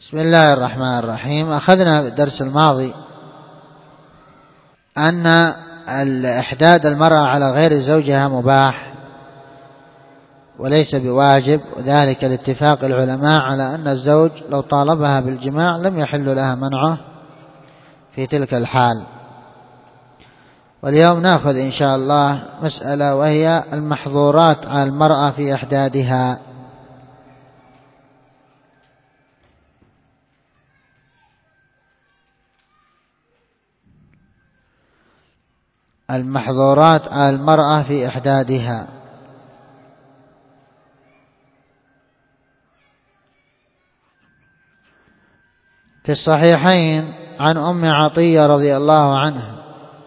بسم الله الرحمن الرحيم. أخذنا في الدرس الماضي أن إحداد المرأة على غير زوجها مباح وليس بواجب، وذلك لاتفاق العلماء على أن الزوج لو طالبها بالجماع لم يحل لها منعه في تلك الحال. واليوم نأخذ إن شاء الله مسألة وهي المحظورات على المرأة في إحدادها. المحظورات على المرأة في إحدادها. في الصحيحين عن أم عطية رضي الله عنها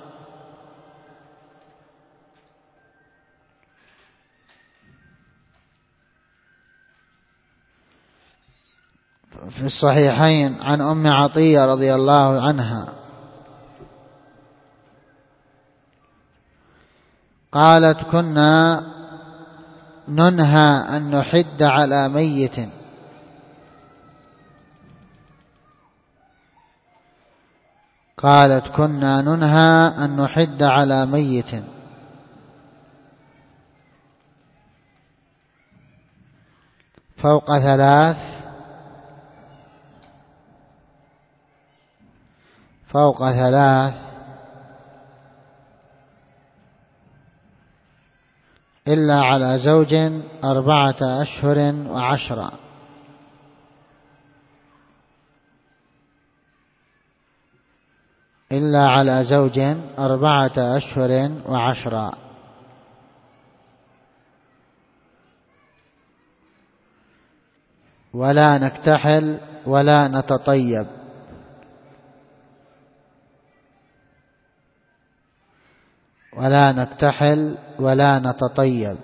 عن أم عطية رضي الله عنها قالت: كنا ننهى أن نحد على ميت، كنا ننهى أن نحد على ميت فوق 3 إلا على زوج 4 أشهر و10. إلا على زوج 4 أشهر و10. ولا نكتحل ولا نتطيب. ولا نكتحل ولا نتطيب.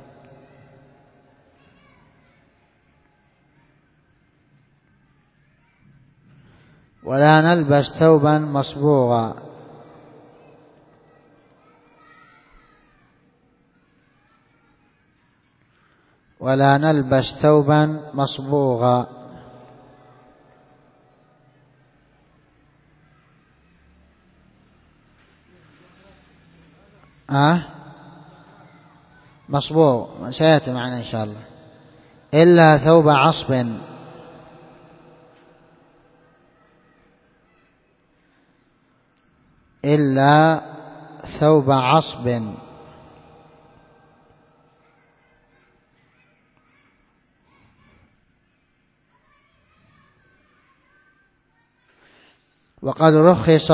ولا نلبس ثوبا مصبوغا. ولا نلبس ثوبا مصبوغا. مصبوغ سيأتي معنا إن شاء الله. إلا ثوب عصب. إلا ثوب عصب. وقد رخص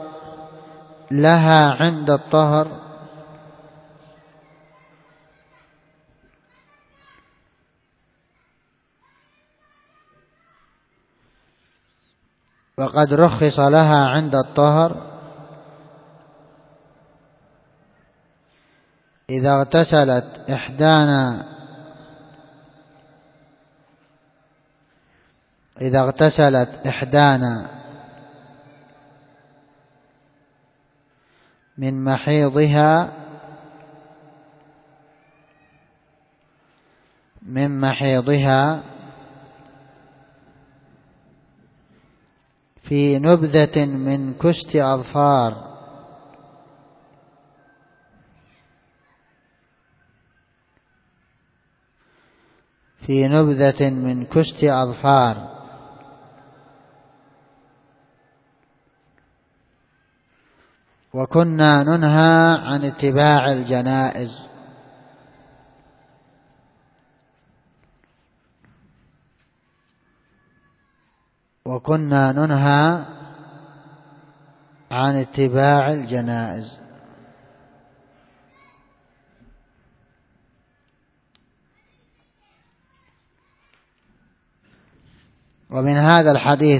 لها عند الطهر إذا اغتسلت إحدانا من محيضها في نبذة من كست أظفار وكنا ننهى عن اتباع الجنائز. ومن هذا الحديث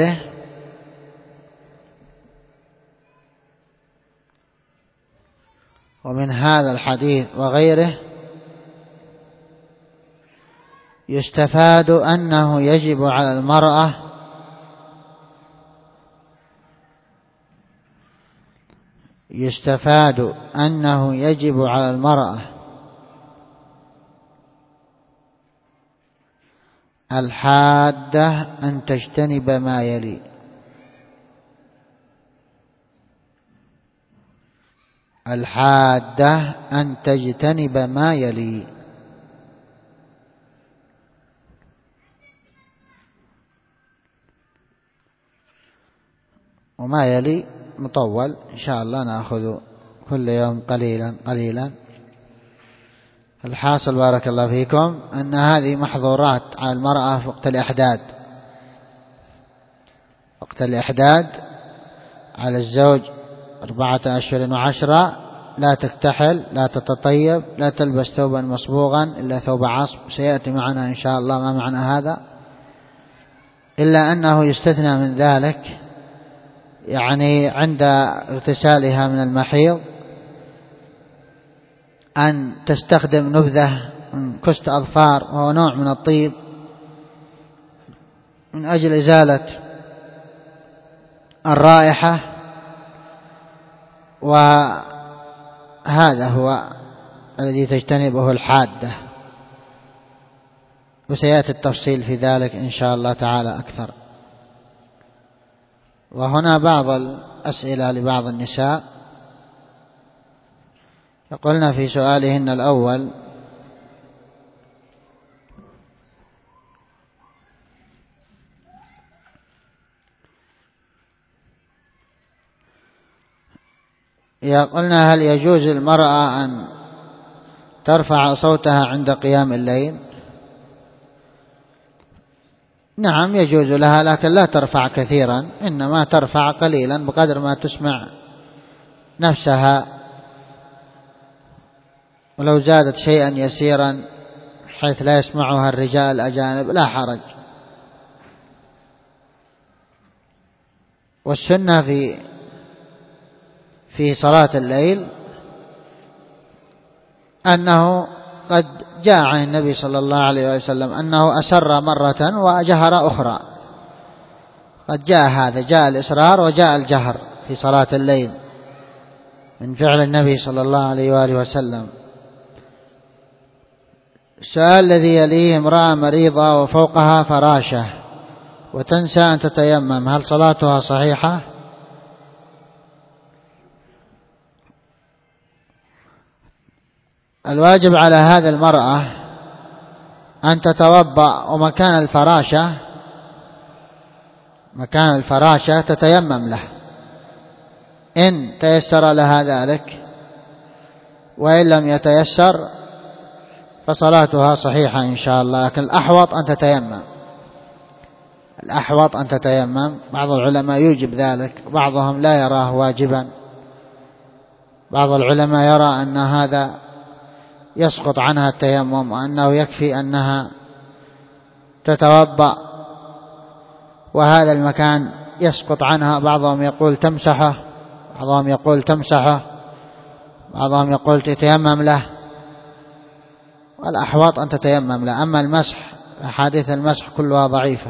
وغيره يستفاد أنه يجب على المرأة الحادة أن تجتنب ما يلي. الحادة أن تجتنب ما يلي. وما يلي مطول إن شاء الله نأخذ كل يوم قليلا قليلا. الحاصل بارك الله فيكم أن هذه محظورات على المرأة وقت الإحداد. وقت الإحداد على الزوج 4 أشهر و10، لا تكتحل، لا تتطيب، لا تلبس ثوبا مصبوغا إلا ثوب عصب، سيأتي معنا إن شاء الله ما معنى هذا، إلا أنه يستثنى من ذلك يعني عند اغتسالها من المحيض أن تستخدم نبذة من كست أظفار، وهو نوع من الطيب، من أجل إزالة الرائحة، وهذا هو الذي تجتنبه الحادة، وسيأتي التفصيل في ذلك إن شاء الله تعالى أكثر. وهنا بعض الأسئلة لبعض النساء. يقولن في سؤالهن الأول: يقولن هل يجوز للمرأة أن ترفع صوتها عند قيام الليل؟ نعم يجوز لها، لكن لا ترفع كثيرا، إنما ترفع قليلا بقدر ما تسمع نفسها، ولو زادت شيئا يسيرا حيث لا يسمعها الرجال الأجانب لا حرج. والسنة في صلاة الليل أنه قد جاء عن النبي صلى الله عليه وسلم أنه أسر مرة وجهر أخرى، قد جاء هذا، جاء الإسرار وجاء الجهر في صلاة الليل من فعل النبي صلى الله عليه وآله وسلم. السؤال الذي يليه: امرأة مريضة وفوقها فراشة وتنسى أن تتيمم، هل صلاتها صحيحة؟ الواجب على هذه المرأة أن تتوضأ، ومكان الفراشة تتيمم له إن تيسر لها ذلك، وإن لم يتيسر فصلاتها صحيحة إن شاء الله، لكن الأحوط أن تتيمم. بعض العلماء يوجب ذلك، بعضهم لا يراه واجبا، بعض العلماء يرى أن هذا يسقط عنها التيمم، وأنه يكفي أنها تتوضأ وهذا المكان يسقط عنها. بعضهم يقول تمسحه، بعضهم يقول تتيمم له، والأحوط أن تتيمم له. أما المسح، أحاديث المسح كلها ضعيفة.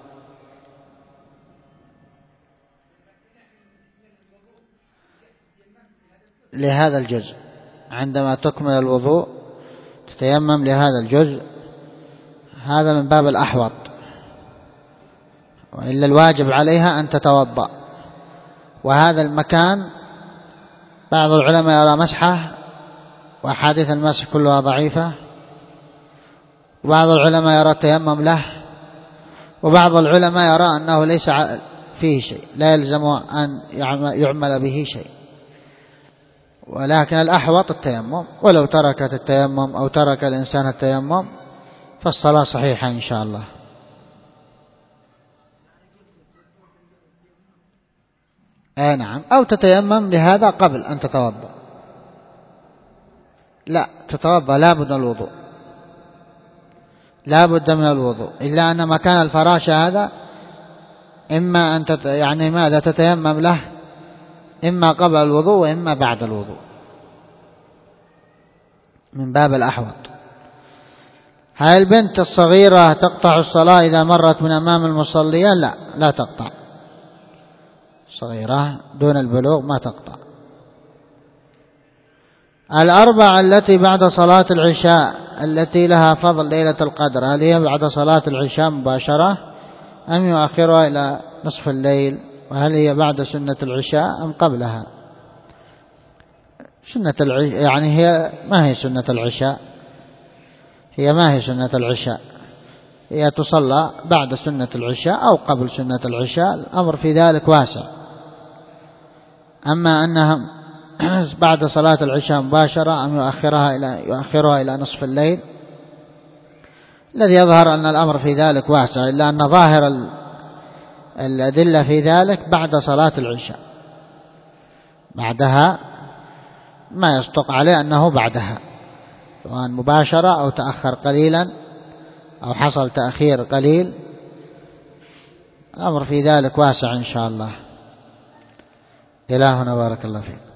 لهذا الجزء عندما تكمل الوضوء تتيمم لهذا الجزء، هذا من باب الأحوط، وإلا الواجب عليها أن تتوضأ. وهذا المكان بعض العلماء يرى مسحه، وأحاديث المسح كلها ضعيفة، وبعض العلماء يرى التيمم له، وبعض العلماء يرى أنه ليس فيه شيء، لا يلزم أن يعمل به شيء، ولكن الأحوط التيمم. ولو تركت التيمم أو ترك الإنسان التيمم فالصلاة صحيحة إن شاء الله. نعم، أو تتيمم لهذا قبل أن تتوضأ. لا، تتوضأ لا بد من الوضوء، إلا أن مكان الفراشة هذا إما أن ماذا تتيمم له، إما قبل الوضوء وإما بعد الوضوء، من باب الأحوط. هل البنت الصغيرة تقطع الصلاة إذا مرت من أمام المصليين؟ لا تقطع، صغيرة دون البلوغ ما تقطع. 4 التي بعد صلاة العشاء التي لها فضل ليلة القدر هل هي بعد صلاة العشاء مباشرة أم يؤخرها إلى نصف الليل؟ وهل هي بعد سنة العشاء أم قبلها؟ سنة العشاء يعني هي ما هي سنة العشاء، هي ما هي سنة العشاء، هي تصلى بعد سنة العشاء أو قبل سنة العشاء، الأمر في ذلك واسع. أما أنها بعد صلاة العشاء مباشرة أم يؤخرها إلى نصف الليل، الذي يظهر أن الأمر في ذلك واسع، إلا أن ظاهر الأدلة في ذلك بعد صلاة العشاء، بعدها ما يصدق عليه أنه بعدها، سواء مباشرة أو تأخر قليلا أو حصل تأخير قليل، الأمر في ذلك واسع إن شاء الله. إلهنا بارك الله فيك.